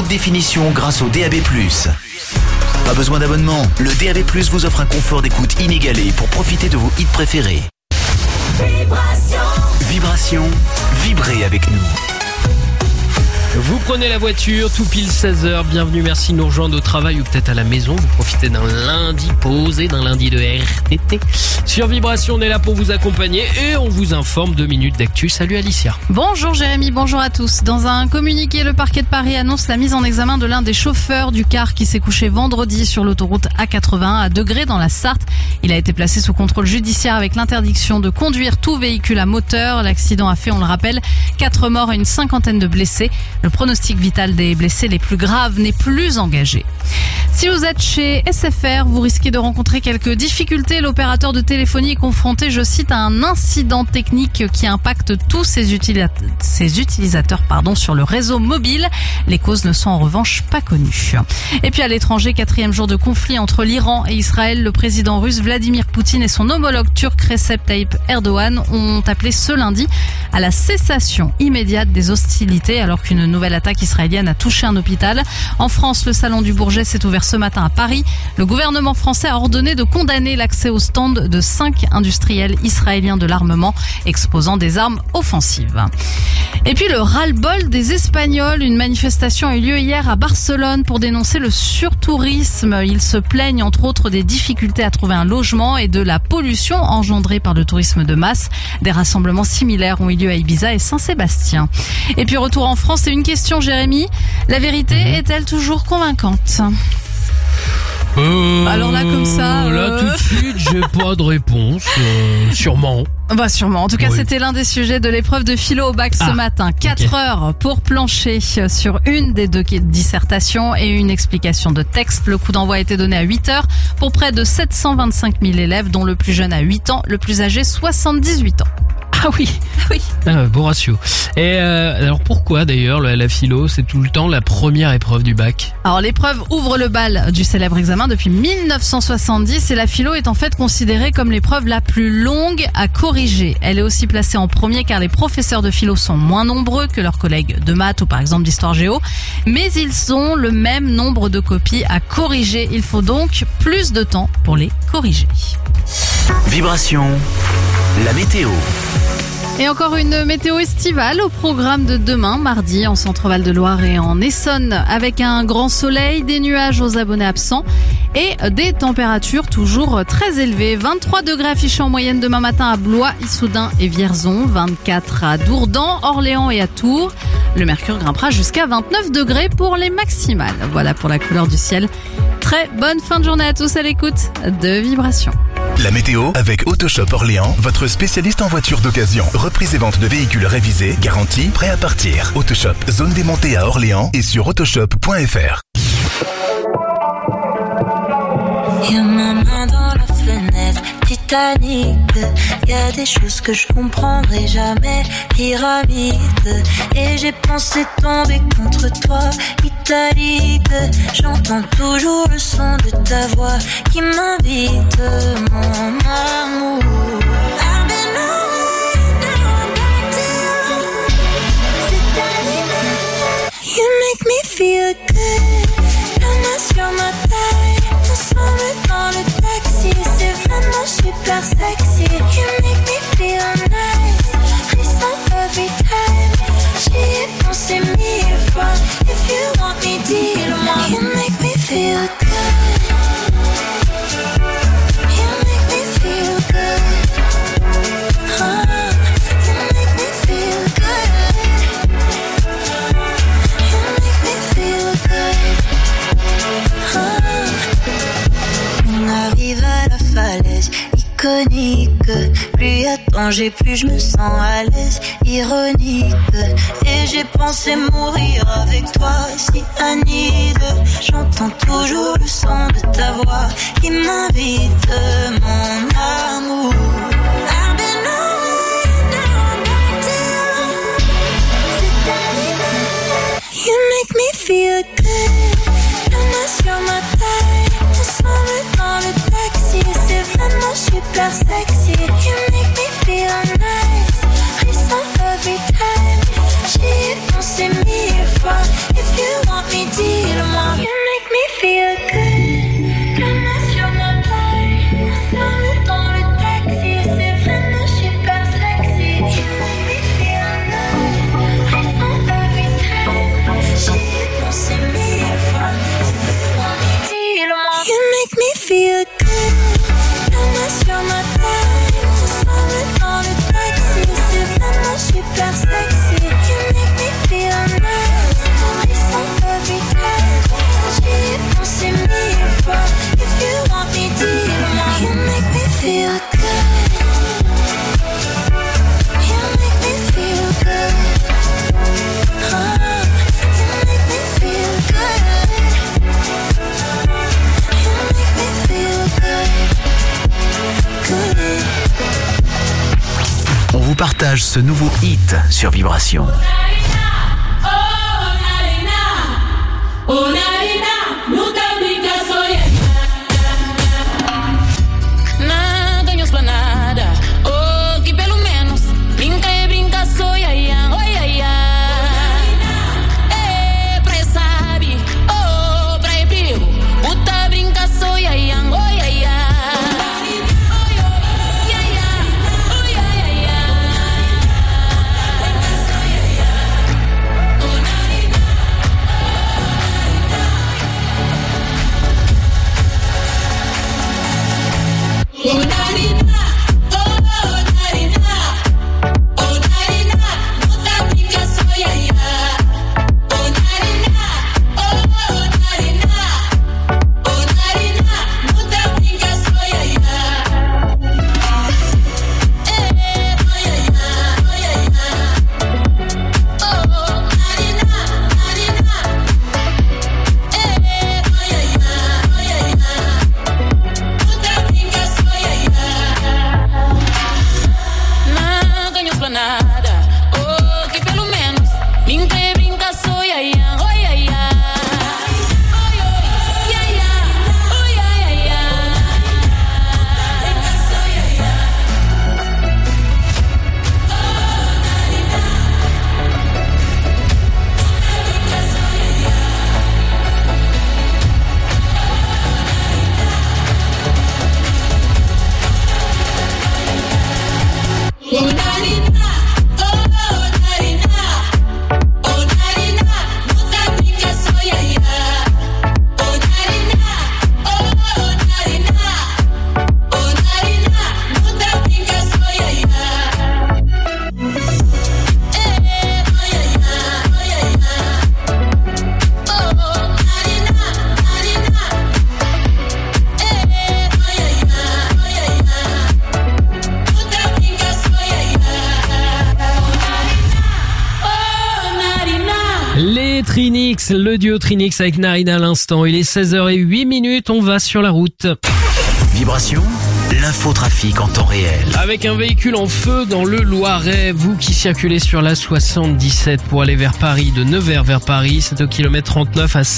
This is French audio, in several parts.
haute définition grâce au DAB+. Pas besoin d'abonnement, le DAB+ vous offre un confort d'écoute inégalé pour profiter de vos hits préférés. Vibration, vibrez avec nous. Vous prenez la voiture, tout pile 16h, bienvenue, merci de nous rejoindre au travail ou peut-être à la maison. Vous profitez d'un lundi posé, d'un lundi de RTT. Sur Vibration, on est là pour vous accompagner et on vous informe 2 minutes d'actu. Salut Alicia. Bonjour Jérémy, bonjour à tous. Dans un communiqué, le parquet de Paris annonce la mise en examen de l'un des chauffeurs du car qui s'est couché vendredi sur l'autoroute A81 à Degré dans la Sarthe. Il a été placé sous contrôle judiciaire avec l'interdiction de conduire tout véhicule à moteur. L'accident a fait, on le rappelle, 4 morts et une 50aine de blessés. Le pronostic vital des blessés les plus graves n'est plus engagé. Si vous êtes chez SFR, vous risquez de rencontrer quelques difficultés. L'opérateur de téléphonie est confronté, je cite, à un incident technique qui impacte tous ses utilisateurs sur le réseau mobile. Les causes ne sont en revanche pas connues. Et puis à l'étranger, 4e jour de conflit entre l'Iran et Israël. Le président russe Vladimir Poutine et son homologue turc Recep Tayyip Erdogan ont appelé ce lundi à la cessation immédiate des hostilités alors qu'une nouvelle attaque israélienne a touché un hôpital. En France, le salon du Bourget s'est ouvert ce matin à Paris. Le gouvernement français a ordonné de condamner l'accès au stand de 5 industriels israéliens de l'armement exposant des armes offensives. Et puis le ras-le-bol des Espagnols. Une manifestation a eu lieu hier à Barcelone pour dénoncer le surtourisme. Ils se plaignent entre autres des difficultés à trouver un logement et de la pollution engendrée par le tourisme de masse. Des rassemblements similaires ont eu lieu à Ibiza et Saint-Sébastien. Et puis retour en France, c'est une question Jérémy. La vérité est-elle toujours convaincante ? Alors là, comme ça... Là, tout de suite, j'ai pas de réponse. Sûrement. Bah sûrement. En tout cas, oui. C'était l'un des sujets de l'épreuve de philo au bac ce matin. 4 heures pour plancher sur une des 2 dissertations et une explication de texte. Le coup d'envoi a été donné à 8 heures pour près de 725 000 élèves, dont le plus jeune a 8 ans, le plus âgé 78 ans. Ah oui. Bon ratio. Et alors pourquoi d'ailleurs la philo, c'est tout le temps la première épreuve du bac ? Alors l'épreuve ouvre le bal du célèbre examen depuis 1970 et la philo est en fait considérée comme l'épreuve la plus longue à corriger. Elle est aussi placée en premier car les professeurs de philo sont moins nombreux que leurs collègues de maths ou par exemple d'histoire géo, mais ils ont le même nombre de copies à corriger. Il faut donc plus de temps pour les corriger. Vibration, la météo. Et encore une météo estivale au programme de demain, mardi, en Centre-Val de Loire et en Essonne, avec un grand soleil, des nuages aux abonnés absents et des températures toujours très élevées. 23 degrés affichés en moyenne demain matin à Blois, Issoudun et Vierzon, 24 à Dourdan, Orléans et à Tours. Le mercure grimpera jusqu'à 29 degrés pour les maximales. Voilà pour la couleur du ciel. Très bonne fin de journée à tous à l'écoute de Vibration. La météo avec Autoshop Orléans, votre spécialiste en voitures d'occasion. Reprise et vente de véhicules révisés, garantie, prêt à partir. Autoshop, zone démontée à Orléans et sur autoshop.fr. Y'a ma main dans la fenêtre, Titanic. Y'a des choses que je comprendrai jamais, pyramide. Et j'ai pensé tomber contre toi, italique. J'entends toujours le son de ta voix qui m'invite, mon amour. I've been on, now I'm back to you. C'est you make me feel good. La main sur ma taille, ensemble dans le taxi. C'est vraiment super sexy. You make me feel nice. Frisson every time. J'y ai pensé 1000 fois. If you want me, dis-le-moi. You make me feel good. You make me feel good. You make me feel good. You make me feel good. On arrive à la falaise iconique. Plus y a danger, plus je me sens à l'aise. Ironique. Et j'ai pensé mourir avec toi, si Anide. J'entends toujours le son de ta voix qui m'invite, mon amour. I've been on, now I'm back to you. C'est ta you make me feel good. La main sur ma taille, ensemble dans le taxi. C'est vraiment super sexy. You make me feel nice. Frisson every time. J'y ai pensé 1000 fois. If you want me, partage ce nouveau hit sur Vibration. Trinix, le duo Trinix avec Narina à l'instant. Il est 16h08, on va sur la route. Vibration, l'infotrafic en temps réel. Avec un véhicule en feu dans le Loiret, vous qui circulez sur la 77 pour aller vers Paris, de Nevers vers Paris, c'est au kilomètre 39 à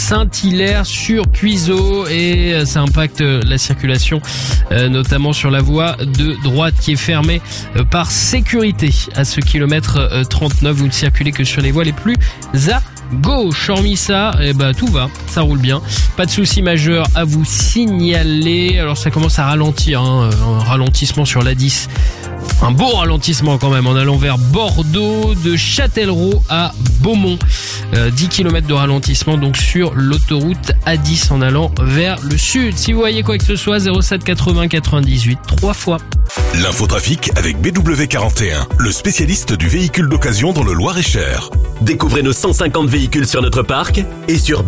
Saint-Hilaire-sur-Puiseaux et ça impacte la circulation, notamment sur la voie de droite qui est fermée par sécurité. À ce kilomètre 39, vous ne circulez que sur les voies les plus à gauche. Hormis ça, tout va, ça roule bien. Pas de soucis majeurs à vous signaler. Alors ça commence à ralentir, un ralentissement sur l'A10. Un beau ralentissement quand même en allant vers Bordeaux, de Châtellerault à Beaumont. 10 km de ralentissement donc sur l'autoroute A10 en allant vers le sud. Si vous voyez quoi que ce soit, 07 80 98 3 fois. L'infotrafic avec BW41, le spécialiste du véhicule d'occasion dans le Loir-et-Cher. Découvrez nos 150 véhicules sur notre parc et sur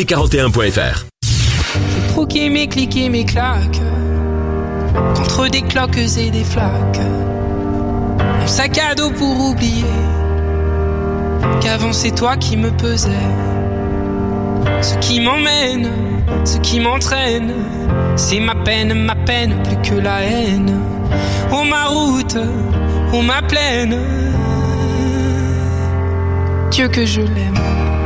bw41.fr. J'ai troqué mes clics et mes claques contre des cloques et des flaques. Mon sac à dos pour oublier qu'avant c'est toi qui me pesais. Ce qui m'emmène, ce qui m'entraîne, c'est ma peine plus que la haine. Oh ma route, oh ma plaine, Dieu que je l'aime.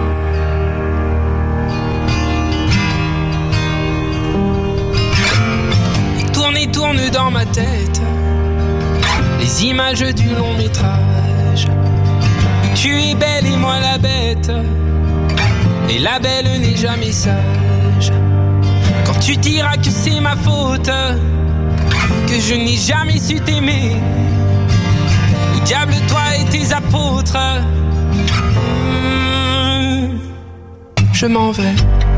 Et tourne dans ma tête les images du long métrage où tu es belle et moi la bête, et la belle n'est jamais sage. Quand tu diras que c'est ma faute, que je n'ai jamais su t'aimer, au diable toi et tes apôtres, je m'en vais.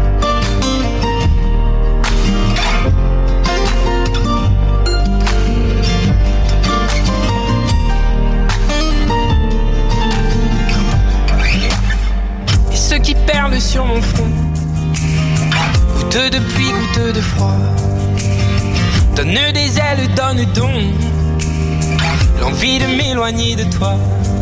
Et ceux qui perlent sur mon front, goutte de pluie, goutte de froid, donne des ailes, donne donc l'envie de m'éloigner de toi.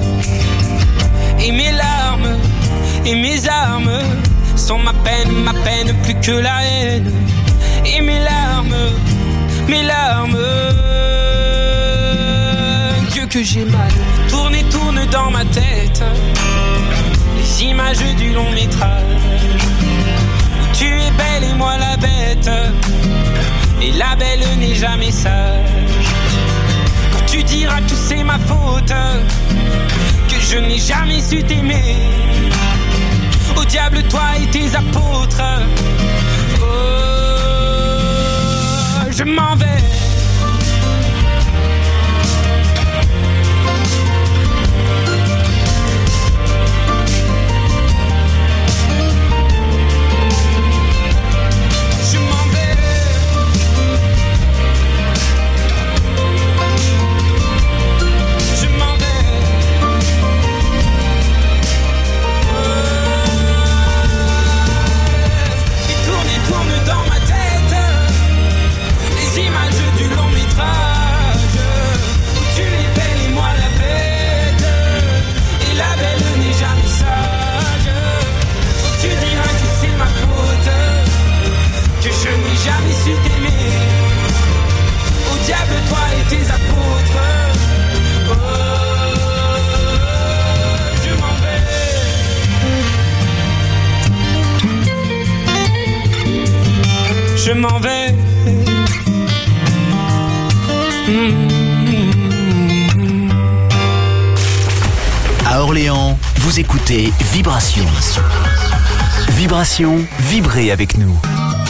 Et mes larmes et mes armes sont ma peine plus que la haine. Et mes larmes, Dieu que j'ai mal. Tourne dans ma tête les images du long métrage où tu es belle et moi la bête, et la belle n'est jamais sage. Quand tu diras que c'est ma faute, que je n'ai jamais su t'aimer, au diable toi et tes apôtres. Oh, je m'en vais. Jamais su t'aimer, au diable toi et tes apôtres. Oh, je m'en vais. Je m'en vais. À Orléans, vous écoutez Vibration. Vibration, vibrez avec nous.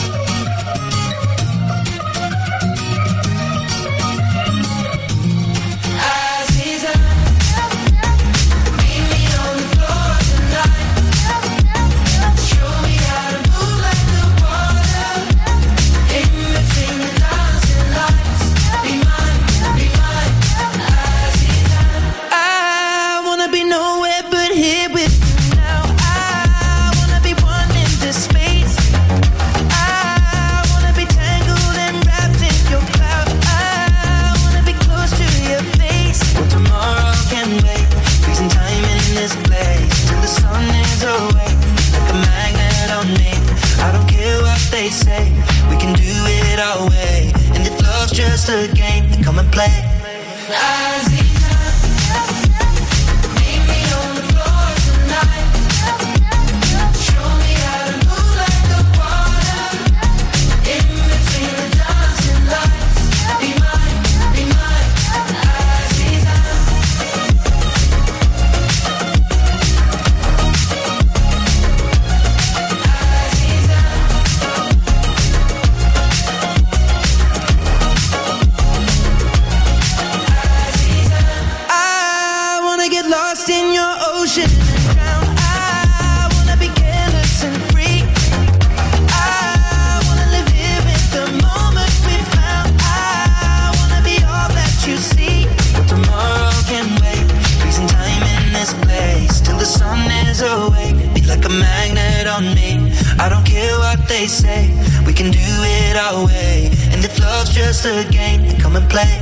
Just a game, then come and play. Say we can do it our way, and if love's just a game, then come and play.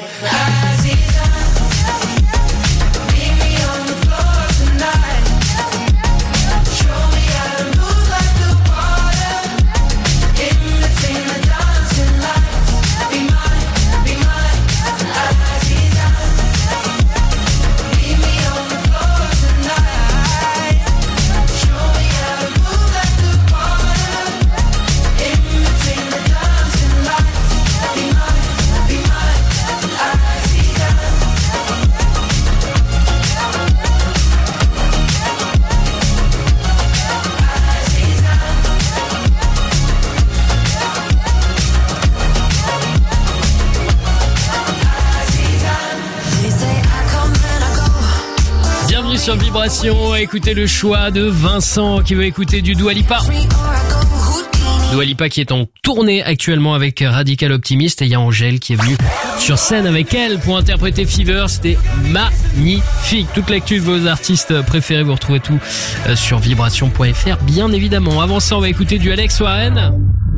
Sur Vibration, écoutez le choix de Vincent qui veut écouter du Dua Lipa. Dua Lipa qui est en tournée actuellement avec Radical Optimist, et il y a Angèle qui est venue sur scène avec elle pour interpréter Fever. C'était magnifique. Toute l'actu de vos artistes préférés, vous retrouvez tout sur vibration.fr bien évidemment. Avant ça, on va écouter du Alex Warren.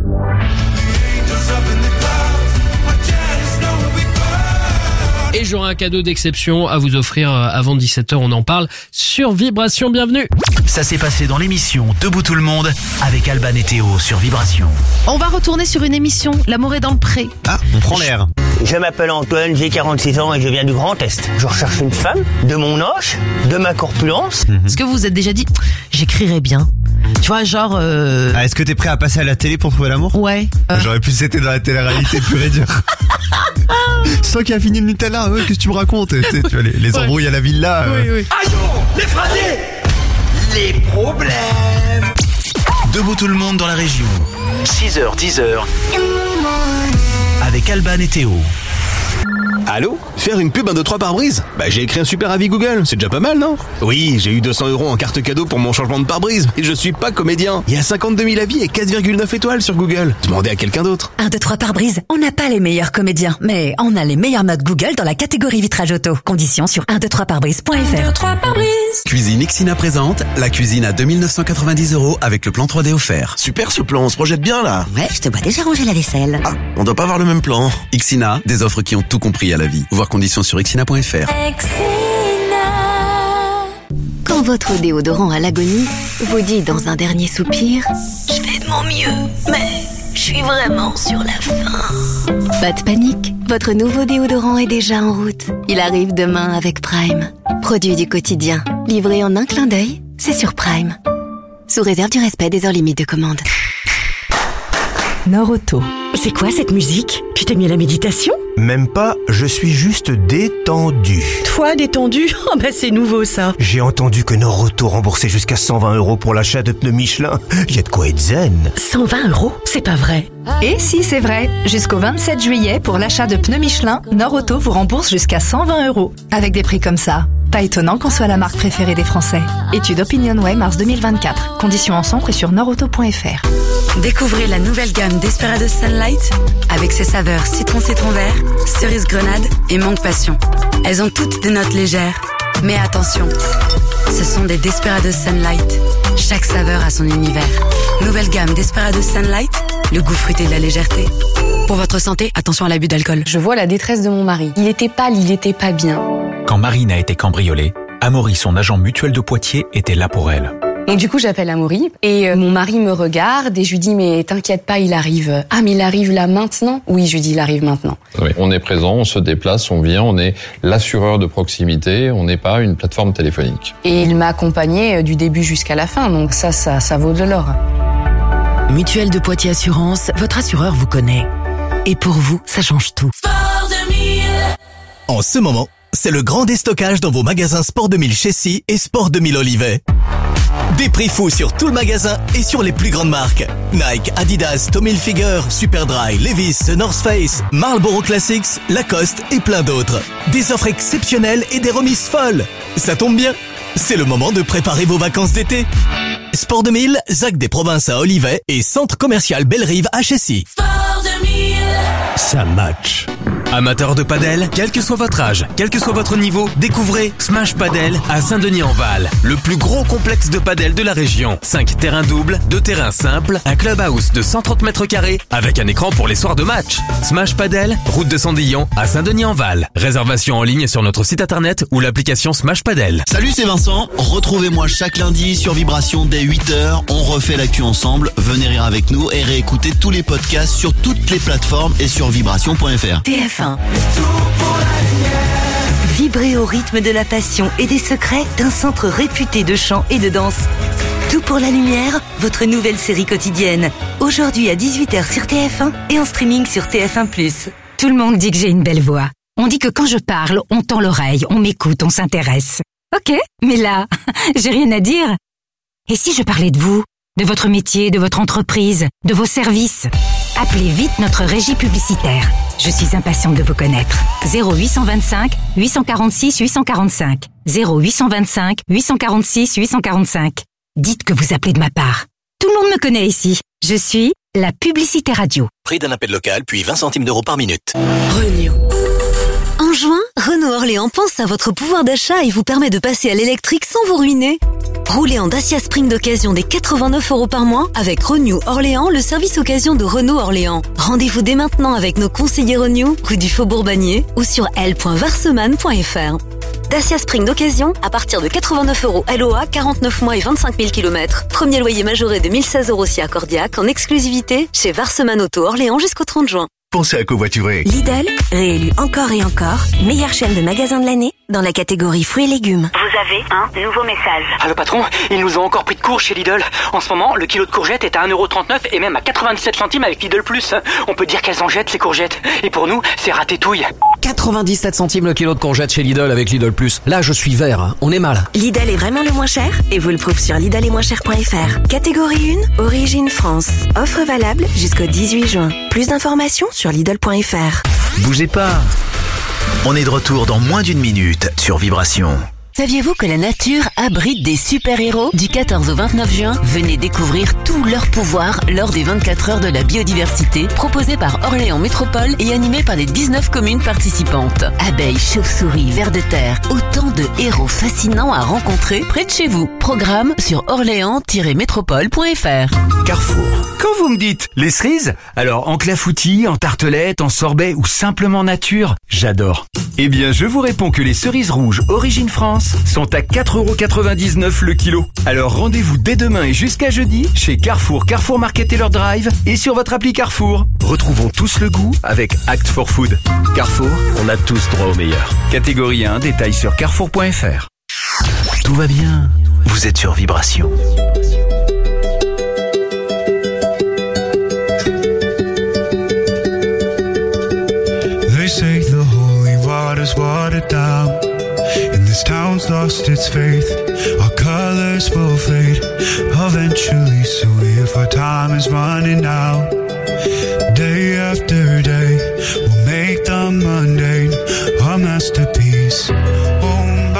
Et j'aurai un cadeau d'exception à vous offrir avant 17h, on en parle sur Vibration, bienvenue. Ça s'est passé dans l'émission Debout tout le monde avec Alban et Théo sur Vibration. On va retourner sur une émission, L'amour est dans le pré. Ah, on prend l'air. Je m'appelle Antoine, j'ai 46 ans et je viens du Grand Est. Je recherche une femme de mon âge, de ma corpulence. Est-ce que vous vous êtes déjà dit, j'écrirais bien? Tu vois, genre... Est-ce que t'es prêt à passer à la télé pour trouver l'amour? Ouais. J'aurais pu c'était dans la télé-réalité pure et dure. Sans qu'il a fini le Nutella, qu'est-ce que tu me racontes? Tu vois, les embrouilles à la villa. Oui. Aïe, les fratés, les problèmes. Debout tout le monde dans la région. 6h, 10h. Avec Alban et Théo. Allô? Faire une pub 1, 2, 3 pare-brise? J'ai écrit un super avis Google, c'est déjà pas mal, non? Oui, j'ai eu 200 € en carte cadeau pour mon changement de pare-brise, et je suis pas comédien. Il y a 52 000 avis et 4,9 étoiles sur Google. Demandez à quelqu'un d'autre. 1, 2, 3 pare-brise, on n'a pas les meilleurs comédiens, mais on a les meilleures notes Google dans la catégorie vitrage auto. Conditions sur 123pare-brise.fr. 1, 2, 3 pare-brise. Cuisine Ixina présente la cuisine à 2990 € avec le plan 3D offert. Super ce plan, on se projette bien là. Ouais, je te vois déjà ranger la vaisselle. Ah, on doit pas avoir le même plan. Ixina, des offres qui ont tout compris à la vie. Voir conditions sur ixina.fr. Quand votre déodorant à l'agonie vous dit dans un dernier soupir « Je fais de mon mieux, mais je suis vraiment sur la fin ». Pas de panique, votre nouveau déodorant est déjà en route. Il arrive demain avec Prime. Produit du quotidien, livré en un clin d'œil, c'est sur Prime. Sous réserve du respect des heures limites de commande. Norauto. C'est quoi cette musique? Tu t'es mis à la méditation? Même pas, je suis juste détendu. Toi, détendu? Oh c'est nouveau ça. J'ai entendu que Norauto remboursait jusqu'à 120 € pour l'achat de pneus Michelin. Y a de quoi être zen. 120 €? C'est pas vrai. Et si c'est vrai, jusqu'au 27 juillet, pour l'achat de pneus Michelin, Norauto vous rembourse jusqu'à 120 €. Avec des prix comme ça, pas étonnant qu'on soit la marque préférée des Français. Étude OpinionWay mars 2024. Conditions en centre et sur norauto.fr. Découvrez la nouvelle gamme Desperados Sunlight avec ses saveurs citron vert, cerise grenade et mangue passion. Elles ont toutes des notes légères. Mais attention, ce sont des Desperados Sunlight. Chaque saveur a son univers. Nouvelle gamme Desperados Sunlight, le goût fruité de la légèreté. Pour votre santé, attention à l'abus d'alcool. Je vois la détresse de mon mari. Il était pâle, il était pas bien. Quand Marine a été cambriolée, Amaury, son agent mutuel de Poitiers, était là pour elle. Donc du coup, j'appelle Amaury et mon mari me regarde et je lui dis mais t'inquiète pas, il arrive. Ah mais il arrive là maintenant? Oui, je lui dis il arrive maintenant. Oui, on est présent, on se déplace, on vient, on est l'assureur de proximité, on n'est pas une plateforme téléphonique. Et il m'a accompagné du début jusqu'à la fin, donc ça vaut de l'or. Mutuelle de Poitiers Assurance, votre assureur vous connaît. Et pour vous, ça change tout. Sport 2000. En ce moment, c'est le grand déstockage dans vos magasins Sport 2000 Chessy et Sport 2000 Olivet. Des prix fous sur tout le magasin et sur les plus grandes marques. Nike, Adidas, Tommy Hilfiger, Superdry, Levi's, The North Face, Marlboro Classics, Lacoste et plein d'autres. Des offres exceptionnelles et des remises folles. Ça tombe bien, c'est le moment de préparer vos vacances d'été. Sport 2000, ZAC des Provinces à Olivet et Centre Commercial Bellerive à Chessy. Sport 2000. Ça match. Amateur de padel, quel que soit votre âge, quel que soit votre niveau, découvrez Smash Padel à Saint-Denis-en-Val, le plus gros complexe de padel de la région. 5 terrains doubles, 2 terrains simples, un clubhouse de 130 mètres carrés avec un écran pour les soirs de match. Smash Padel, route de Sandillon à Saint-Denis-en-Val. Réservation en ligne sur notre site internet ou l'application Smash Padel. Salut, c'est Vincent. Retrouvez-moi chaque lundi sur Vibration dès 8h. On refait l'actu ensemble. Venez rire avec nous et réécoutez tous les podcasts sur toutes les plateformes et sur vibration.fr. TF1. Vibrez au rythme de la passion et des secrets d'un centre réputé de chant et de danse. Tout pour la lumière, votre nouvelle série quotidienne. Aujourd'hui à 18h sur TF1 et en streaming sur TF1+. Tout le monde dit que j'ai une belle voix. On dit que quand je parle, on tend l'oreille, on m'écoute, on s'intéresse. Ok, mais là, j'ai rien à dire. Et si je parlais de vous, de votre métier, de votre entreprise, de vos services? Appelez vite notre régie publicitaire. Je suis impatiente de vous connaître. 0825 846 845. 0825 846 845. Dites que vous appelez de ma part. Tout le monde me connaît ici. Je suis la publicité radio. Prix d'un appel local, puis 20 centimes d'euros par minute. Renew. En juin, Renault Orléans pense à votre pouvoir d'achat et vous permet de passer à l'électrique sans vous ruiner. Roulez en Dacia Spring d'occasion des 89 € par mois avec Renew Orléans, le service occasion de Renault Orléans. Rendez-vous dès maintenant avec nos conseillers Renew, rue du Faubourg-Bagné ou sur l.varseman.fr. Dacia Spring d'occasion à partir de 89 € LOA, 49 mois et 25 000 km. Premier loyer majoré de 1016 € si accordiaque en exclusivité chez Varseman Auto Orléans jusqu'au 30 juin. pensez à covoiturer. Lidl, réélu encore et encore, meilleure chaîne de magasins de l'année dans la catégorie fruits et légumes. Vous avez un nouveau message. Allô patron, ils nous ont encore pris de court chez Lidl. En ce moment, le kilo de courgettes est à 1,39€ et même à 97 centimes avec Lidl Plus. On peut dire qu'elles en jettent ces courgettes. Et pour nous, c'est ratétouille. 97 centimes le kilo de courgettes chez Lidl avec Lidl Plus. Là, je suis vert, hein. On est mal. Lidl est vraiment le moins cher et vous le prouve sur lidlesetmoincher.fr. Catégorie 1, origine France. Offre valable jusqu'au 18 juin. Plus d'informations sur lidl.fr. Bougez pas. On est de retour dans moins d'une minute sur Vibration. Saviez-vous que la nature abrite des super-héros? Du 14 au 29 juin, venez découvrir tous leurs pouvoirs lors des 24 heures de la biodiversité proposées par Orléans Métropole et animées par les 19 communes participantes. Abeilles, chauves-souris, vers de terre, autant de héros fascinants à rencontrer près de chez vous. Programme sur orléans-métropole.fr. Carrefour. Quand vous me dites les cerises, alors en clafoutis, en tartelette, en sorbet ou simplement nature, j'adore. Eh bien, je vous réponds que les cerises rouges Origine France sont à 4,99€ le kilo. Alors rendez-vous dès demain et jusqu'à jeudi chez Carrefour, Carrefour Market Taylor Drive et sur votre appli Carrefour. Retrouvons tous le goût avec Act for Food. Carrefour, on a tous droit au meilleur. Catégorie 1, détail sur carrefour.fr. Tout va bien. Vous êtes sur Vibration. They say the holy water's watered down, and this town's lost its faith. Our colors will fade eventually, so if our time is running out, day after day, we'll make the mundane a masterpiece. Oh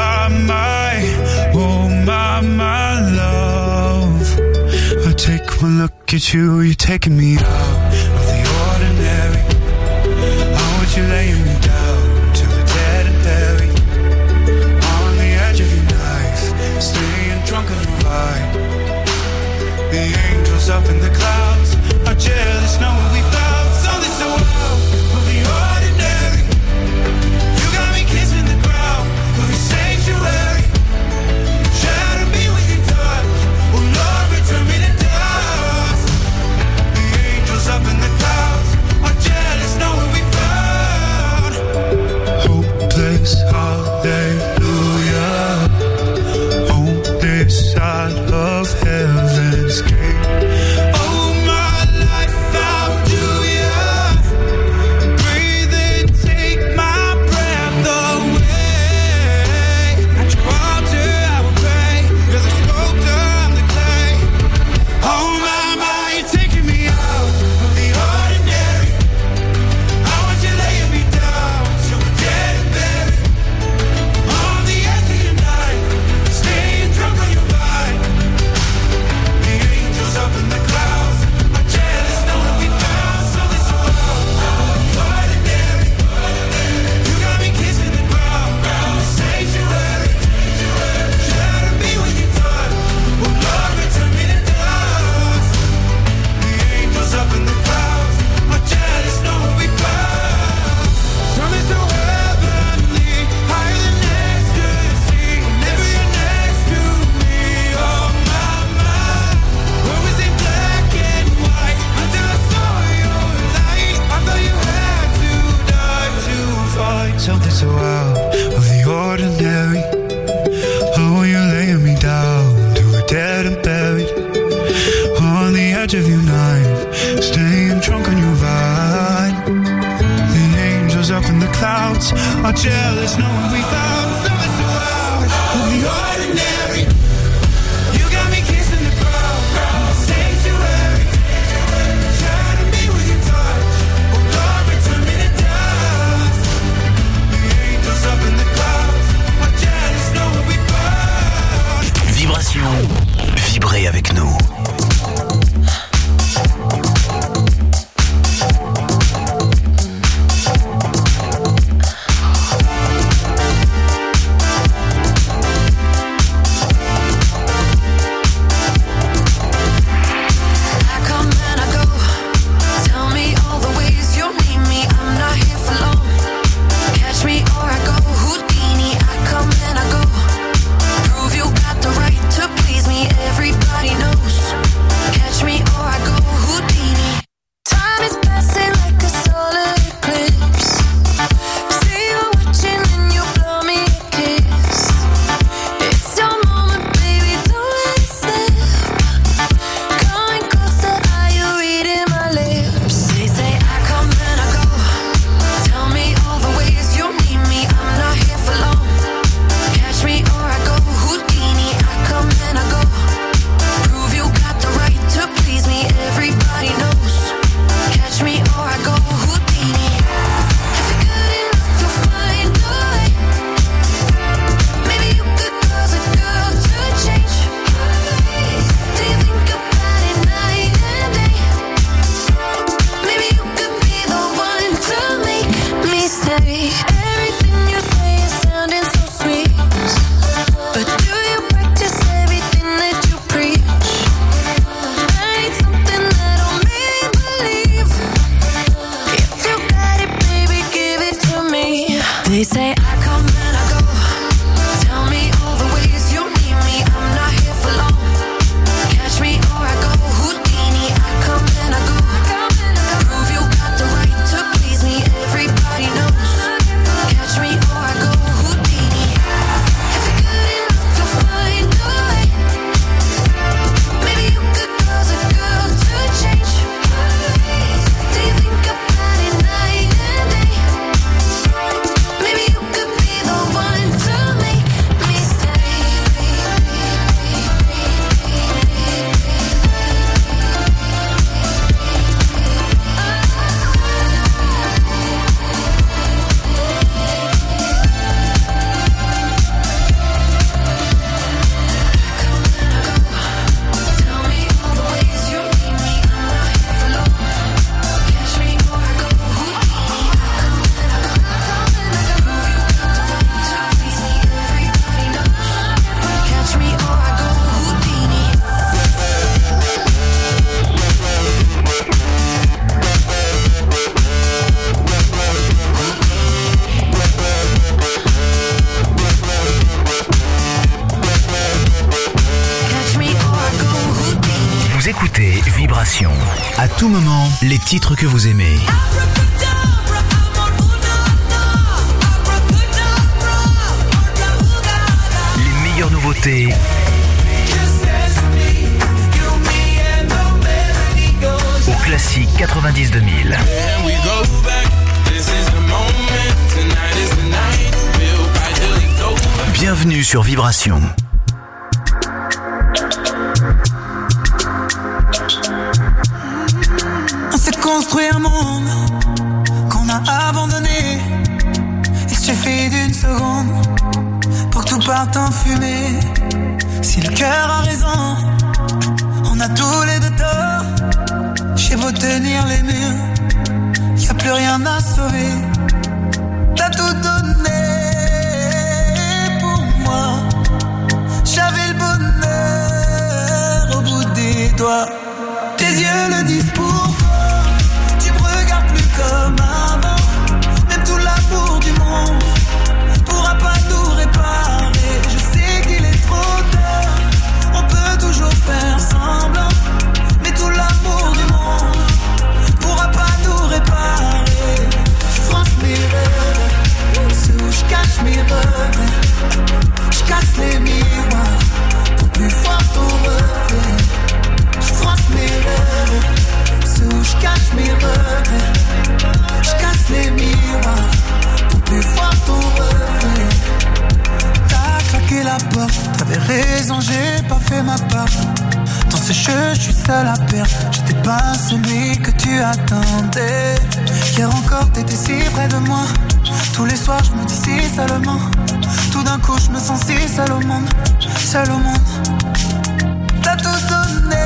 my love, I take one look at you, you're taking me out of the ordinary. I want you laying me down till we're dead and buried, on the edge of your knife, staying drunk on your vibe. The angels up in the clouds are jealous knowing we found something so out of the ordinary. You got me kissing the ground of your sanctuary. Shatter me with your touch, oh Lord, return me to dust. The angels up in the clouds are jealous knowing we found hopeless hallelujah on this side of heaven's gate. Oh my life, how do ya breathe and take my breath away? At your altar I will pray, you're the sculptor, I'm the clay. Oh my, you're taking me out of the ordinary. I want you laying me down till we're dead and buried, on the edge of your knife, staying drunk on your vine. The angels up in the clouds are jealous knowing we found something so out of the ordinary. You got me kissing the ground, the sanctuary. Shatter me with your touch, oh Lord, return me to dust. The angels up in the clouds are jealous knowing we found something so heavenly, higher than ecstasy. Whenever you're next to me, oh my, where was it black and white until I saw your light? I thought you had to die to find something so out of the ordinary. Oh, you're laying me down till we're dead and buried, on the edge of your knife, staying drunk on your vine. The angels up in the clouds are jealous knowing we found something so out of the ordinary. You got me kissing the ground, the sanctuary. Shatter me with your touch, oh Lord, return me to dust. The angels up in the clouds are jealous knowing we found. Vibration. Vibrez avec nous. écoutez Vibration. À tout moment, les titres que vous aimez. Les meilleures nouveautés. Au classique 90-2000. Bienvenue sur Vibration. On s'est construit un monde qu'on a abandonné. Il suffit d'une seconde pour que tout parte en fumée. Si le cœur a raison, on a tous les deux tort. J'ai beau tenir les murs, y a plus rien à sauver. T'as tout donné pour moi. J'avais le bonheur au bout des doigts. Tes yeux le disent pour toi. Tu me regardes plus comme avant. Même tout l'amour du monde pourra pas tout réparer. Je sais qu'il est trop tard. On peut toujours faire semblant, mais tout l'amour du monde pourra pas tout réparer. Je France mes rêves, sous je cache mes regrets. Je casse les miroirs pour plus voir ton reflet. Je France mes rêves, sous je cache mes regrets. Je casse les miroirs pour plus voir ton reflet. T'as claqué la porte, t'avais raison, j'ai pas fait ma part. Dans ce jeu, je suis seul à perdre. J'étais pas celui que tu attendais. Hier encore, t'étais si près de moi. Tous les soirs, je me dis si seulement. Tout d'un coup, je me sens si seul au monde. Seul au monde. T'as tout donné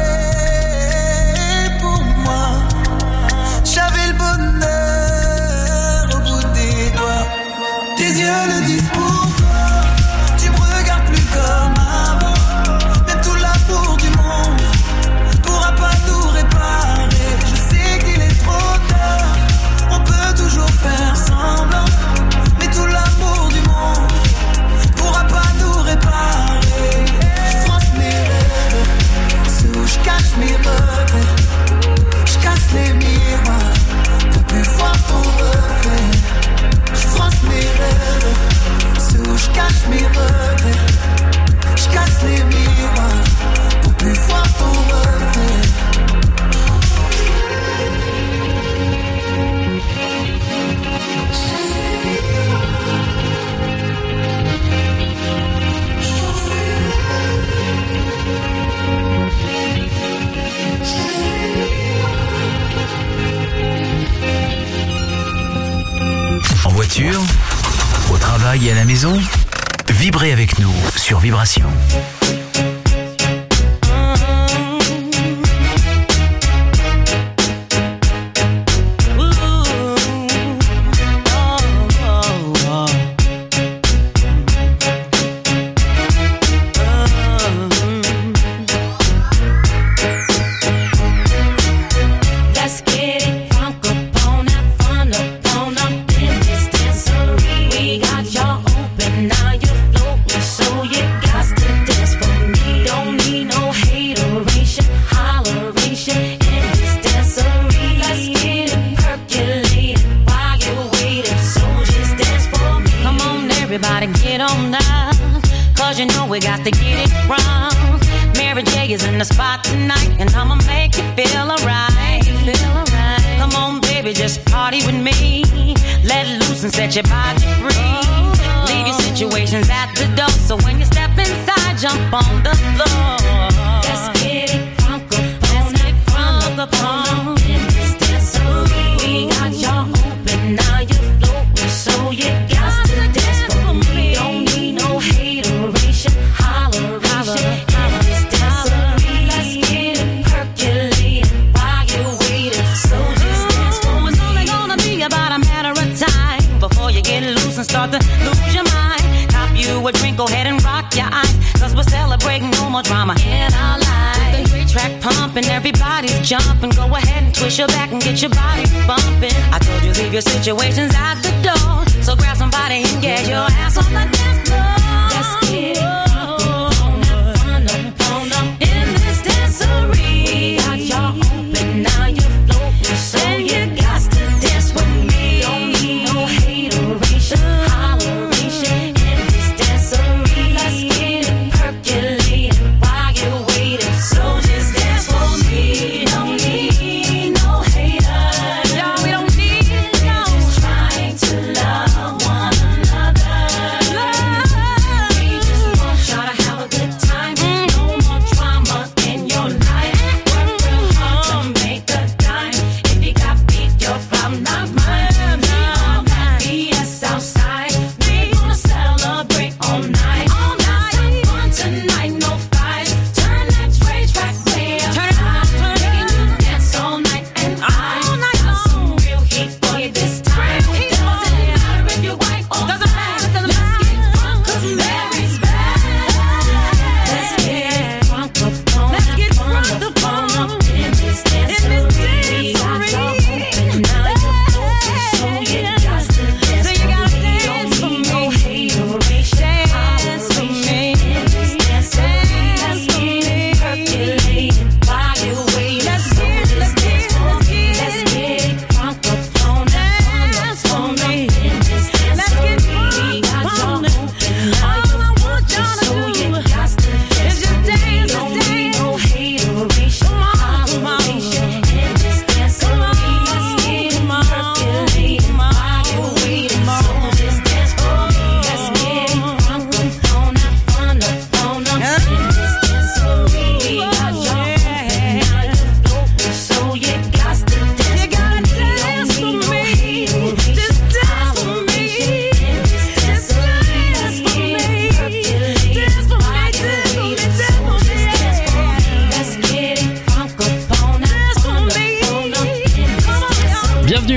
pour moi. J'avais le bonheur au bout des doigts. Tes yeux le disent pour toi. Tu me regardes plus comme avant. Même tout l'amour du monde pourra pas tout réparer. Je sais qu'il est trop tard. On peut toujours faire semblant, mais tout l'amour du monde pourra pas tout réparer. Je France mes rêves, sous je cache mes regrets. Je casse les miroirs pour plus voir ton reflet. Je France mes rêves, sous je cache mes regrets. Je casse les miroirs pour plus voir ton reflet. En voiture, au travail et à la maison, vibrez avec nous sur Vibration. Let's get it funk up on that fun up on up in this dancery. We got y'all open, now you're floating, so you got to dance for me. Don't need no hateration, holleration in this dancery. Let's get it percolated while you're waiting, so just dance for me. Come on, everybody, get on now, cause you know we got to get it wrong. Mary J is in the spot tonight, and I'ma make you feel alright. Come on, baby, just party with me. Let loose and set your body free. Leave your situations at the door, so when you step inside, jump on the floor. Let's get it funk up on in this dancery. We got y'all open, now you're floating, so you got to dance for me. Don't need no hateration, holleration in this dancery. Let's get it percolated while you're waiting, so just dance for me. It's only gonna be about a matter of time before you get loose and start to lose your mind. Cop you a drink, go ahead and rock your eyes, cause we're celebrating no more drama in our lives. With the great track pumping, everybody's jumping. Go ahead and twist your back and get your body bumping. I told you leave your situations at the door, so grab somebody and get your ass on the dance floor. Let's get it fun up in this dancery. We got y'all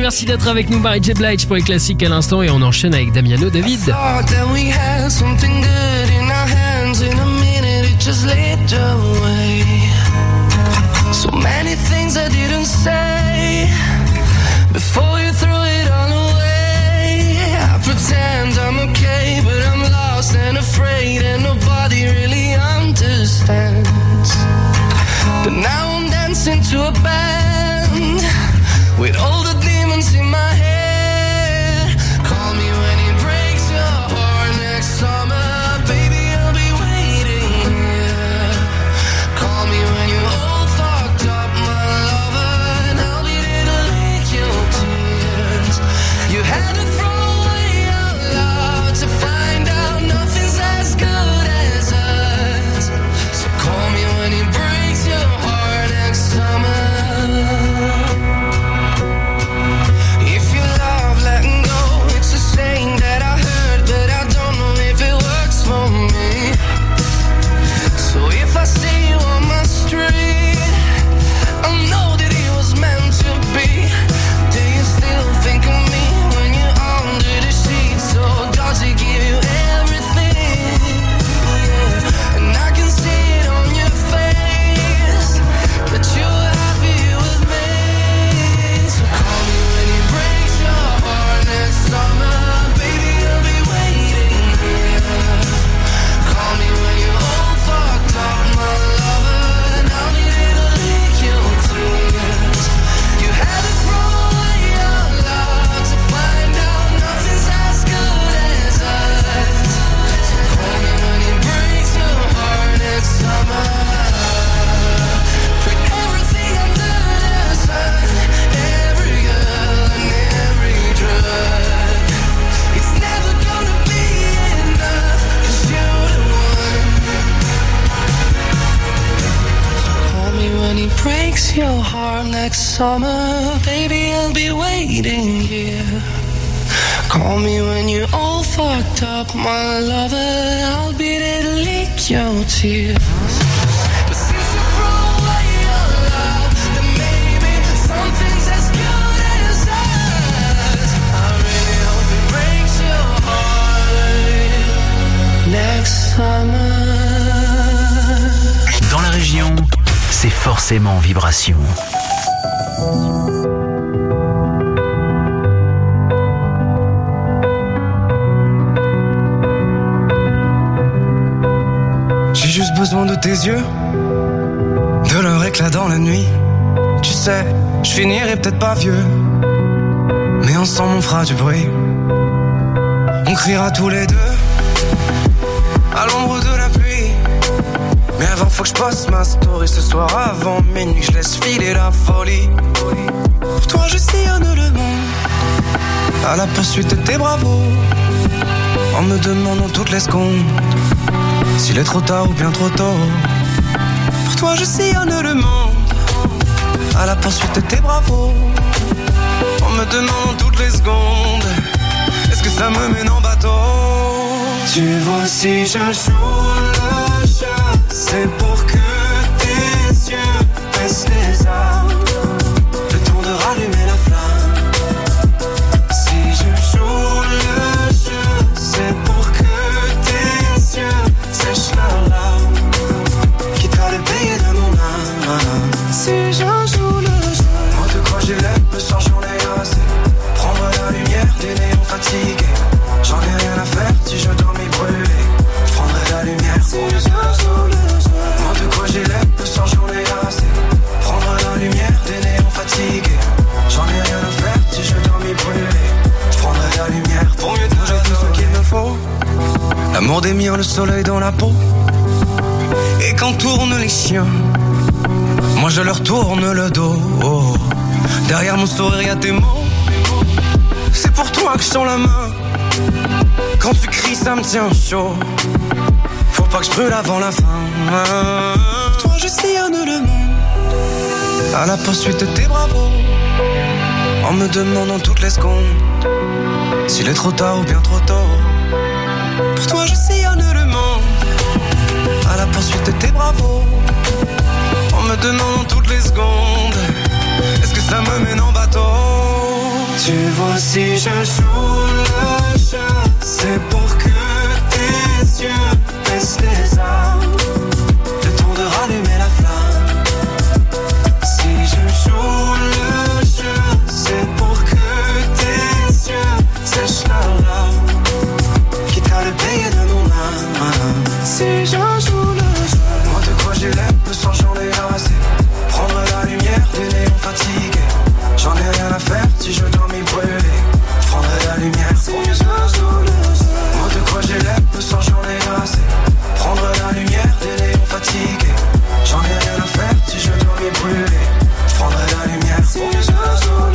merci d'être avec nous. Mary J. Blige pour les classiques à l'instant et on enchaîne avec Damiano David. Thought that we had something good in our hands. In a minute it just slipped away. So many things I didn't say before you threw it all away. I pretend I'm okay, but I'm lost and afraid, and nobody really understands. But now I'm dancing to a band with all the demons in my head. Call me when it breaks your heart next summer, baby, I'll be waiting here. Call me when you're all fucked up, my lover, and I'll be there to lick your tears. You had to throw away our love to find out nothing's as good as us. So call me when it breaks your heart next summer. If you love letting go, it's a saying that I heard, but I don't know if it works for me. So if I see you on my street, I know that it was meant to be. Do you still think of me when you're under the sheets? Or does it give you everything? Yeah. And I can see it on your face that you're happy with me. So call me when it breaks your heart next summer, baby, I'll be waiting here. Call me when you're all fucked up, my lover, and I'll be there to lick your tears. You had to throw away your love to find out nothing's as good as us. So call me when it breaks your heart next summer. Put everything under the sun, every girl and every drug. It's never gonna be enough, 'cause you're the one. Call me when it breaks your heart next summer, baby, I'll be waiting here. Call me when you're all fucked up, my lover, I'll be there to lick your tears. But since you throw away your love, then maybe something's as good as us. I really hope it breaks your heart next summer. Dans la région, c'est forcément Vibration. J'ai juste besoin de tes yeux, de leur éclat dans la nuit. Tu sais, je finirai peut-être pas vieux, mais ensemble on fera du bruit. On criera tous les deux à l'ombre de la pluie. Mais avant faut que je poste ma story ce soir avant minuit, que je laisse filer la folie. Pour toi je sillonne le monde à la poursuite de tes bravos, en me demandant toutes les secondes s'il est trop tard ou bien trop tôt. Pour toi je sillonne le monde à la poursuite de tes bravos, en me demandant toutes les secondes est-ce que ça me mène en bateau. Tu vois si je joue le jeu, c'est pour que tes yeux baissent les armes, le temps de rallumer la flamme. Si je joue le jeu, c'est pour que tes yeux sèchent leurs larmes, quitte à le payer de mon âme. Si je joue le jeu, moi de quoi j'ai l'air, le soir j'en ai assez. Prendre la lumière des néons fatigués, j'en ai rien à faire si je dois m'y brûler. Je prendrai la lumière si je joue le jeu. Moi de quoi j'ai l'air, le soir j'en ai assez. Prendre la lumière des néons fatigués, j'en ai rien à faire si je dois m'y brûler. Je prendrai la lumière pour mieux te j'ai tout ce qu'il me faut. L'amour des miens, le soleil dans la peau. Et quand tournent les chiens, moi je leur tourne le dos. Oh. Derrière mon sourire y'a tes mots. C'est pour toi que je tends la main. Quand tu cries ça me tient chaud. Faut pas que je brûle avant la fin. Pour toi je sillonne le monde à la poursuite de tes bravos, en me demandant toutes les secondes s'il est trop tard ou bien trop tôt. Pour toi je sillonne le monde à la poursuite de tes bravos, en me demandant toutes les secondes est-ce que ça me mène en bateau. Tu vois, si je joue le jeu, c'est pour que tes yeux baissent les armes, le temps de rallumer la flamme. Si je joue le jeu, c'est pour que tes yeux sèchent leurs larmes, quitte à le payer de mon âme. Si je joue le jeu, moi de quoi j'ai l'air, me sens j'en ai assez. Prendre la lumière du néon fatigué, j'en ai rien à faire si je dois m'y brûler. Je prendrai la lumière si je joue le jeu. Moi de quoi j'ai l'air, me sens j'en ai assez. Prendre la lumière des néons fatigués, j'en ai rien à faire si je dois m'y brûler. Je prendrai la lumière si je joue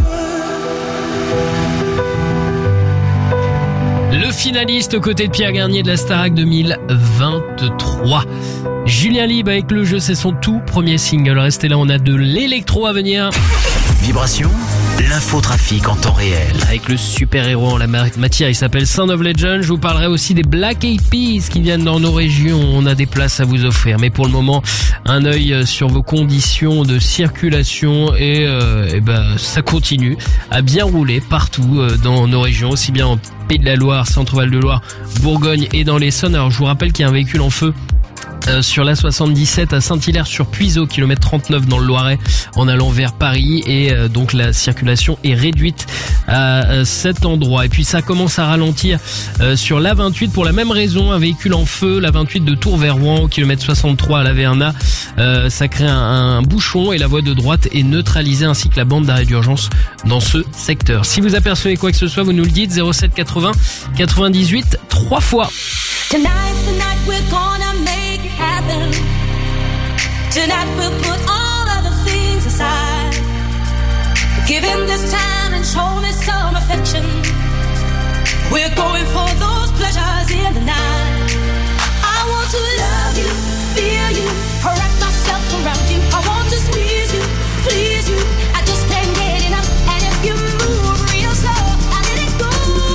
le jeu. Le finaliste aux côtés de Pierre Garnier de la Starac 2023. Julien Libre avec le jeu, c'est son tout premier single. Restez là, on a de l'électro à venir. Vibration, l'infotrafic en temps réel. Avec le super-héros en la matière, il s'appelle Sound of Legend. Je vous parlerai aussi des Black Eyed Peas qui viennent dans nos régions. On a des places à vous offrir. Mais pour le moment, un œil sur vos conditions de circulation et ça continue à bien rouler partout dans nos régions, aussi bien en Pays de la Loire, Centre-Val de Loire, Bourgogne et dans l'Essonne. Alors je vous rappelle qu'il y a un véhicule en feu sur la 77 à Saint-Hilaire-sur-Puiseaux, kilomètre 39 dans le Loiret, en allant vers Paris, et donc la circulation est réduite à cet endroit. Et puis ça commence à ralentir sur la 28 pour la même raison, un véhicule en feu, la 28 de Tours vers Rouen, au kilomètre 63 à la Vernat. Ça crée un bouchon et la voie de droite est neutralisée, ainsi que la bande d'arrêt d'urgence dans ce secteur. Si vous apercevez quoi que ce soit, vous nous le dites, 07 80 98 3 fois. Tonight we're gonna make it happen. Tonight we'll put all other things aside. Give him this time and show me some affection. We're going for those pleasures in the night. I want to love you, feel you, wrap myself around you. I want to squeeze you, please you. I just can't get enough. And if you move real slow, I let it go.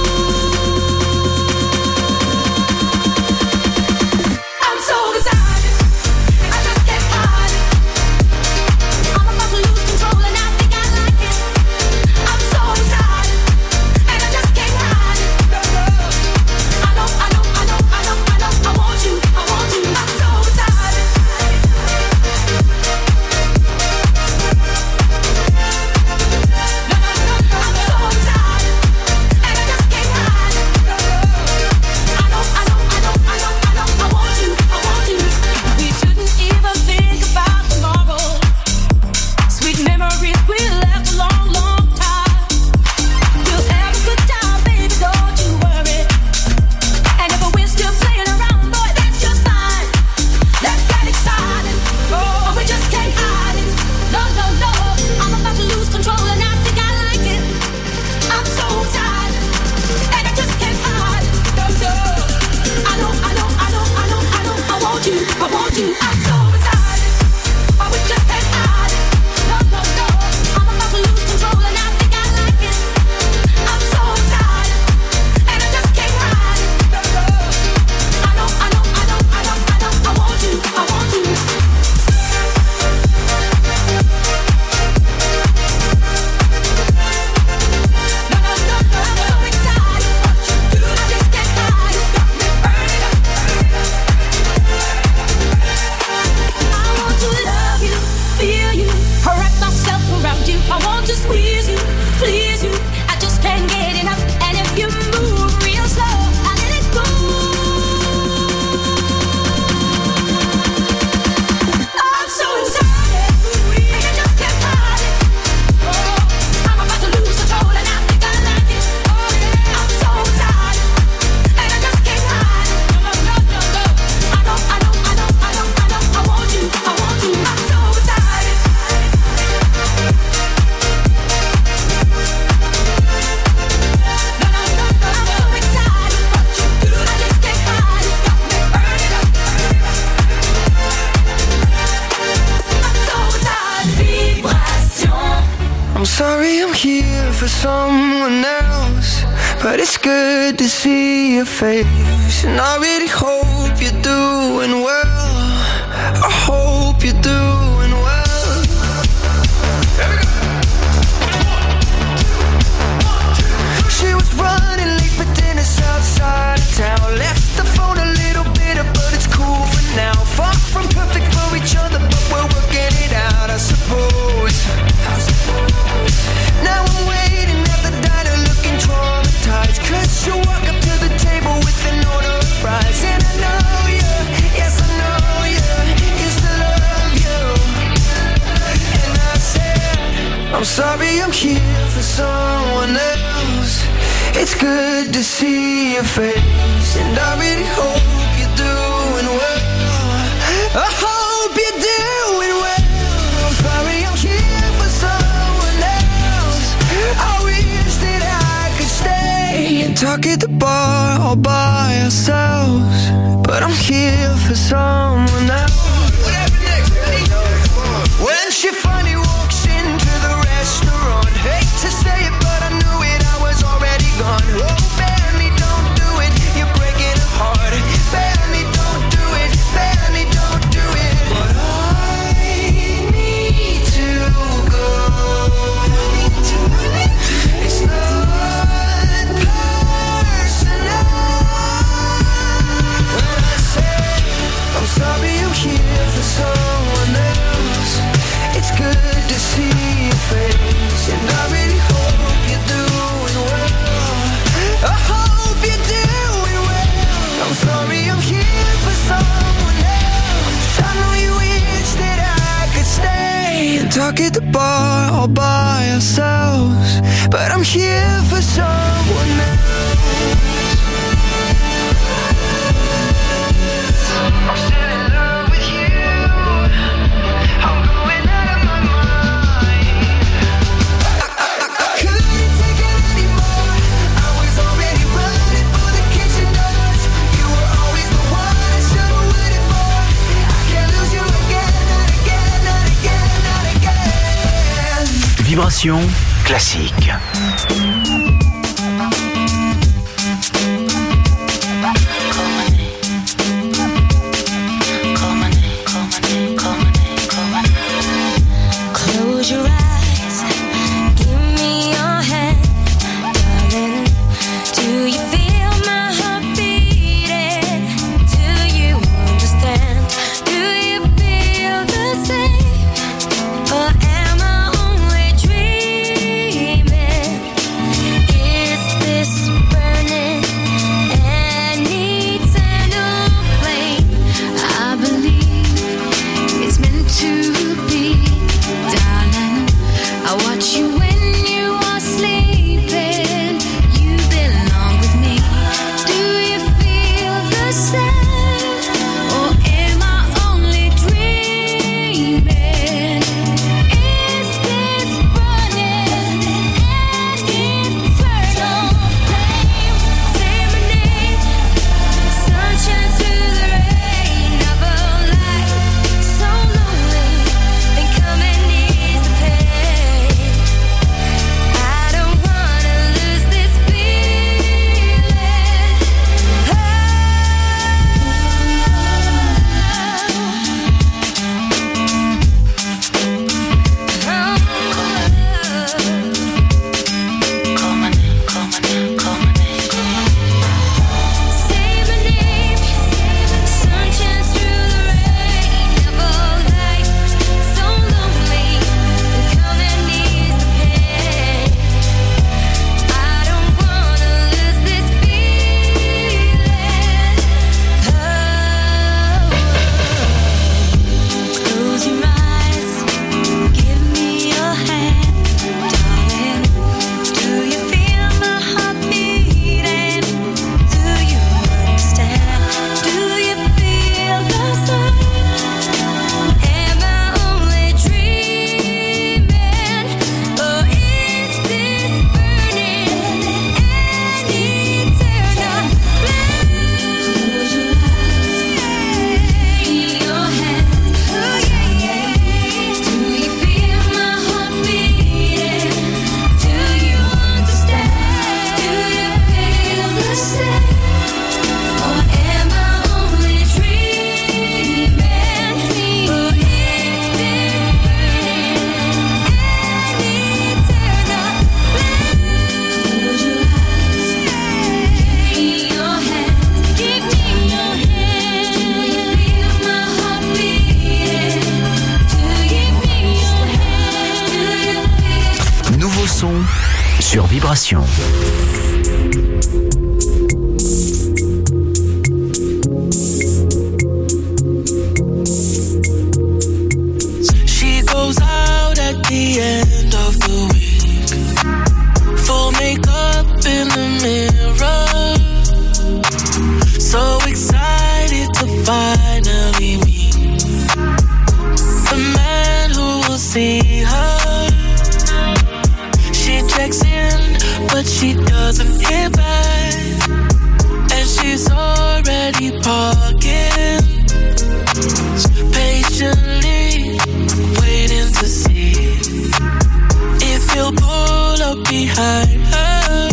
Sorry, I'm here for someone else, but it's good to see your face. And I really hope you're doing well. I hope you're doing well. I'm sorry I'm here for someone else. It's good to see your face, and I really hope you're doing well. I hope you're doing well. I'm sorry I'm here for someone else. I wish that I could stay and talk at the bar all by ourselves, but I'm here for someone else. When she finally walks into the restaurant, hate to say it, but I knew it, I was already gone. Oh, Benny, don't do it, you're breaking her heart. Benny, don't do it, Benny, don't do it. But I need to go. It's not personal. When I say I'm sorry I'm here for someone else, it's good to see your face, and I really hope you're doing well. I hope you're doing well. I'm sorry I'm here for someone else. I know you wish that I could stay and talk at the bar all by ourselves, but I'm here for someone else. I'm still in love with you. I'm going out of my mind. I couldn't take it anymore. I was already running for the kitchen doors. You were always the one I should have waited for. I can't lose you again, not again, not again, not again. Vibration classique. Close your eyes, give me your hand, darling. Do you feel my heart beating? Do you understand? Do you feel the same? Or am I only dreaming? Is this burning an eternal flame? I believe it's meant to be. Darling, I watch you when you are sleeping. You belong with me. Do you feel the same? Or am I only dreaming? Is this burning an eternal flame? Say my name, sunshine through the rain of a life so lonely. Then come and ease the pain. I don't wanna lose this feeling. Say my name, sunshine through the rain of a life so lonely. Come and ease the pain. I don't wanna lose this feeling. Close your eyes, give me your hand, darling. Do you feel my heart beating? Do you understand? Do you feel the same? Am I only dreaming? Or is this burning an eternal flame? Close your eyes, in your hand. Oh yeah, yeah. Do you feel my heart beating? Do you understand? Do you feel the same? Or am I only dreaming? Or is this burning an eternal flame? Close your eyes, in your hand. Give me your hand. Do you feel my heart beating? Do you feel your hand? Do you feel? Nouveau son sur Vibration. She goes out at the end of the behind her.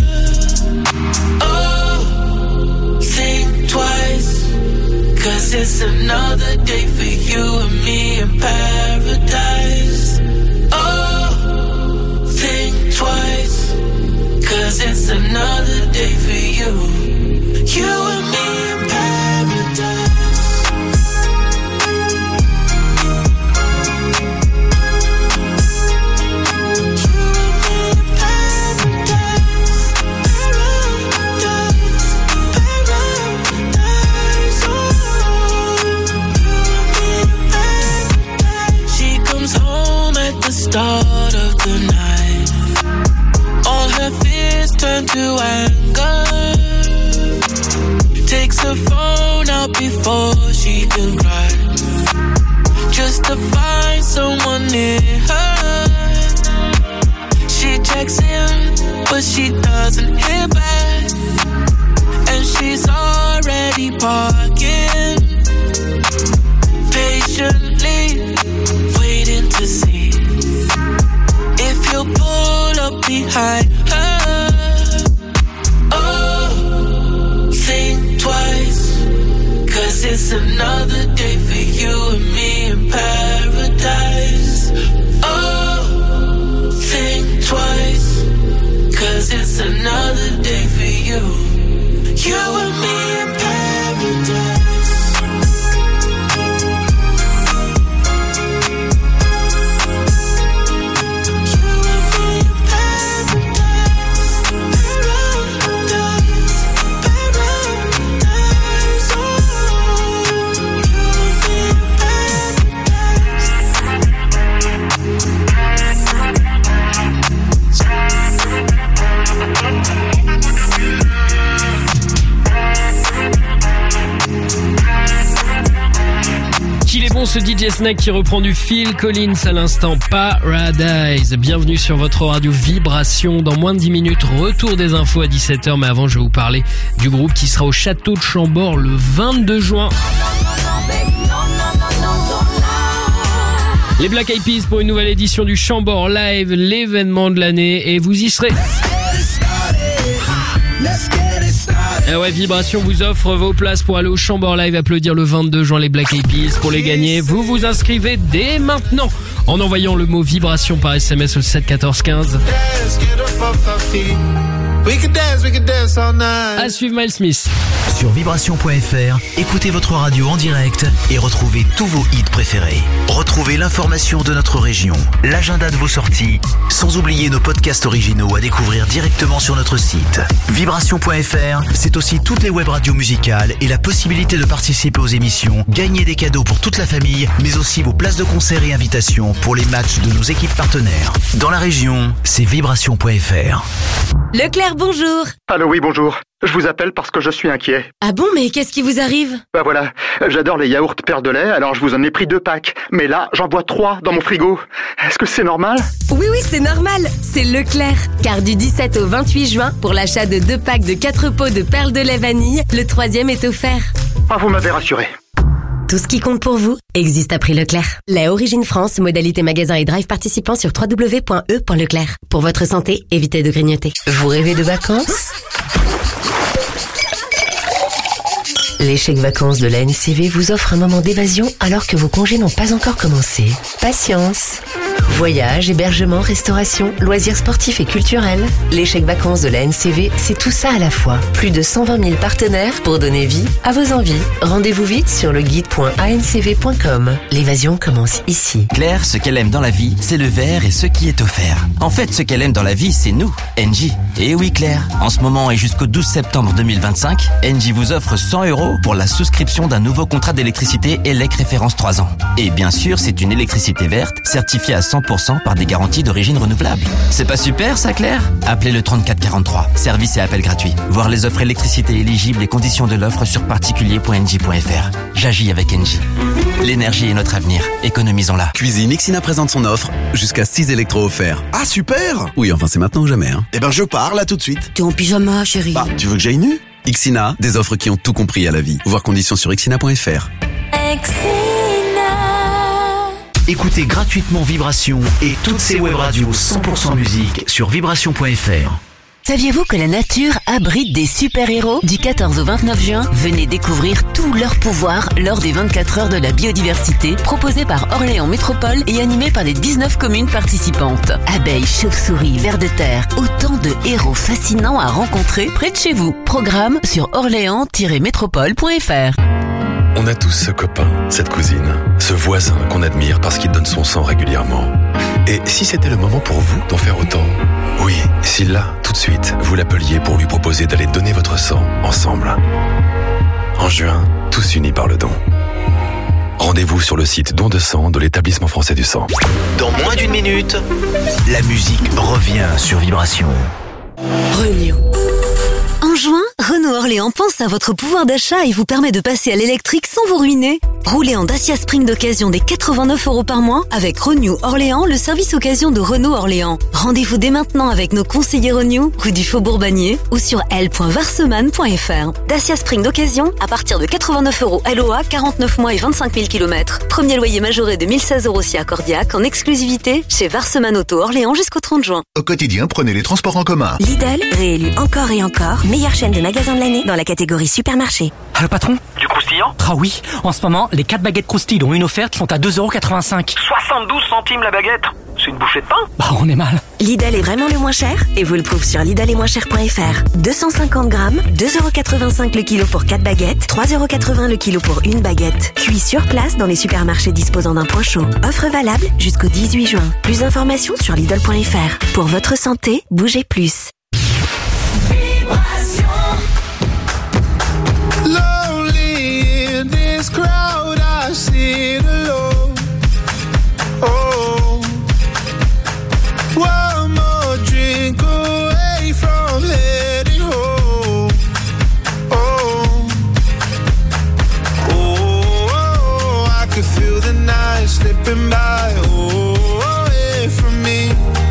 Oh, think twice, 'cause it's another day for you and me in paradise. Oh, think twice, 'cause it's another day for you. You and me in paradise. Start of the night, all her fears turn to anger. Takes her phone out before she can cry, just to find someone near her. She checks in, but she doesn't hear back, and she's already parking, patiently waiting to see if you'll pull up behind her. Oh, think twice, 'cause it's another day for you and me in paradise. Oh, think twice, 'cause it's another day for you. You and me in paradise. Ce DJ Snake qui reprend du Phil Collins à l'instant, Paradise. Bienvenue sur votre radio Vibration. Dans moins de 10 minutes, retour des infos à 17h. Mais avant, je vais vous parler du groupe qui sera au Château de Chambord le 22 juin. Les Black Eyed Peas pour une nouvelle édition du Chambord Live, l'événement de l'année. Et vous y serez. Et ouais, Vibration vous offre vos places pour aller au Chambord Live applaudir le 22 juin les Black Eyed Peas. Pour les gagner, vous vous inscrivez dès maintenant en envoyant le mot Vibration par SMS au 7 14 15. À suivre Miles Smith. Sur vibration.fr, écoutez votre radio en direct et retrouvez tous vos hits préférés. Retrouvez l'information de notre région, l'agenda de vos sorties, sans oublier nos podcasts originaux à découvrir directement sur notre site. Vibration.fr, c'est aussi toutes les web radios musicales et la possibilité de participer aux émissions, gagner des cadeaux pour toute la famille, mais aussi vos places de concert et invitations pour les matchs de nos équipes partenaires. Dans la région, c'est vibration.fr. Leclerc, bonjour. Allô, oui, bonjour. Je vous appelle parce que je suis inquiet. Ah bon, mais qu'est-ce qui vous arrive? Bah voilà, j'adore les yaourts Perle de lait, alors je vous en ai pris 2 packs. Mais là, j'en bois 3 dans mon frigo. Est-ce que c'est normal? Oui, c'est normal. C'est Leclerc. Car du 17 au 28 juin, pour l'achat de 2 packs de 4 pots de perles de lait vanille, le 3e est offert. Ah, vous m'avez rassuré. Tout ce qui compte pour vous existe à prix Leclerc. Lait Origine France, modalité magasin et drive participant sur www.e.leclerc. Pour votre santé, évitez de grignoter. Vous rêvez de vacances? Les chèques vacances de la NCV vous offrent un moment d'évasion alors que vos congés n'ont pas encore commencé. Patience. Voyages, hébergement, restauration, loisirs sportifs et culturels. Les chèques vacances de la NCV, c'est tout ça à la fois. Plus de 120 000 partenaires pour donner vie à vos envies. Rendez-vous vite sur le guide.ancv.com. L'évasion commence ici. Claire, ce qu'elle aime dans la vie, c'est le verre et ce qui est offert. En fait, ce qu'elle aime dans la vie, c'est nous, Engie. Et oui, Claire, en ce moment et jusqu'au 12 septembre 2025, Engie vous offre 100 € pour la souscription d'un nouveau contrat d'électricité ELEC référence 3 ans. Et bien sûr, c'est une électricité verte, certifiée à 100% par des garanties d'origine renouvelable. C'est pas super ça, Claire? Appelez le 3443. Service et appel gratuit. Voir les offres électricité éligibles et conditions de l'offre sur particulier.engie.fr. J'agis avec Engie. L'énergie est notre avenir. Économisons-la. Cuisine Ixina présente son offre. Jusqu'à 6 électros offerts. Ah, super! Oui, enfin, c'est maintenant ou jamais, hein. Eh ben, je pars là tout de suite. T'es en pyjama, chérie. Bah, tu veux que j'aille nu? Ixina, des offres qui ont tout compris à la vie. Voir conditions sur ixina.fr. Écoutez gratuitement Vibration et toutes ses web radios 100% musique sur vibration.fr. Saviez-vous que la nature abrite des super-héros? Du 14 au 29 juin, venez découvrir tous leurs pouvoirs lors des 24 heures de la biodiversité proposées par Orléans Métropole et animées par les 19 communes participantes. Abeilles, chauves-souris, vers de terre, autant de héros fascinants à rencontrer près de chez vous. Programme sur orléans-métropole.fr. On a tous ce copain, cette cousine, ce voisin qu'on admire parce qu'il donne son sang régulièrement. Et si c'était le moment pour vous d'en faire autant? Oui, si là, tout de suite, vous l'appeliez pour lui proposer d'aller donner votre sang ensemble. En juin, tous unis par le don. Rendez-vous sur le site Don de sang de l'Établissement français du sang. Dans moins d'une minute, la musique revient sur Vibration. Renew. En juin, Renault Orléans pense à votre pouvoir d'achat et vous permet de passer à l'électrique sans vous ruiner. Roulez en Dacia Spring d'occasion des 89 € par mois avec Renew Orléans, le service occasion de Renault Orléans. Rendez-vous dès maintenant avec nos conseillers Renew, rue du Faubourg-Bagné ou sur l.varseman.fr. Dacia Spring d'occasion à partir de 89 € LOA, 49 mois et 25 000 km. Premier loyer majoré de 1016 € si accordiaque en exclusivité chez Varseman Auto Orléans jusqu'au 30 juin. Au quotidien, prenez les transports en commun. Lidl, réélu encore et encore, meilleure chaîne de magasins de l'année dans la catégorie supermarché. Allô patron? Du croustillant? Ah oui, en ce moment, les 4 baguettes croustilles dont une offerte sont à 2,85 €. 72 centimes la baguette? C'est une bouchée de pain? Bah on est mal. Lidl est vraiment le moins cher et vous le prouve sur lidl-et-moins-cher.fr. 250 grammes, 2,85 € le kilo pour 4 baguettes, 3,80 € le kilo pour une baguette. Cuit sur place dans les supermarchés disposant d'un point chaud. Offre valable jusqu'au 18 juin. Plus d'informations sur lidl.fr. Pour votre santé, bougez plus. Lonely in this crowd, I sit alone. Oh, one more drink away from heading home. Oh, oh, I could feel the night slipping by. Oh, away from me.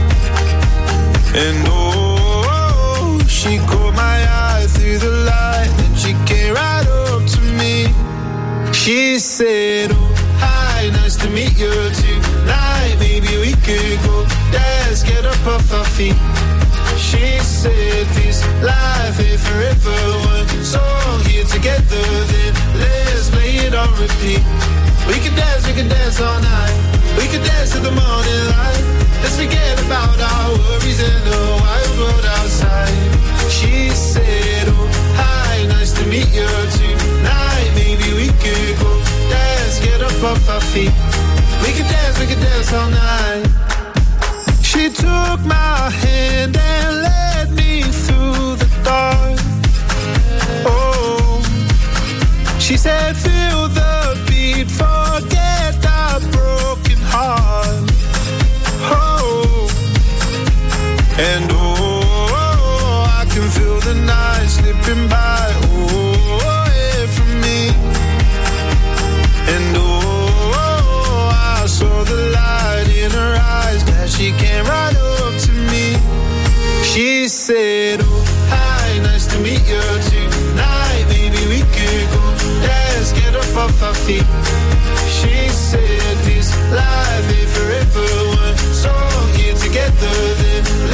And oh, she caught my eye through the light, and she came right up to me. She said, oh, hi, nice to meet you tonight. Maybe we could go dance, get up off our feet. She said, this life ain't forever. One song here together, then let's play it on repeat. We could dance all night. We could dance to the morning light. Let's forget about our worries and the wild world outside. She said, oh, hi, nice to meet you tonight. Maybe we could go dance, get up off our feet. We could dance all night. She took my hand and led me through the dark. Oh, she said, feel the beat, forget our broken heart. Oh, and oh, I can feel the night slipping by. Oh, away from me. And oh, I saw the light in her eyes. Glad she came right up to me. She said, oh, hi, nice to meet you tonight. Maybe we could go dance, get up off our feet.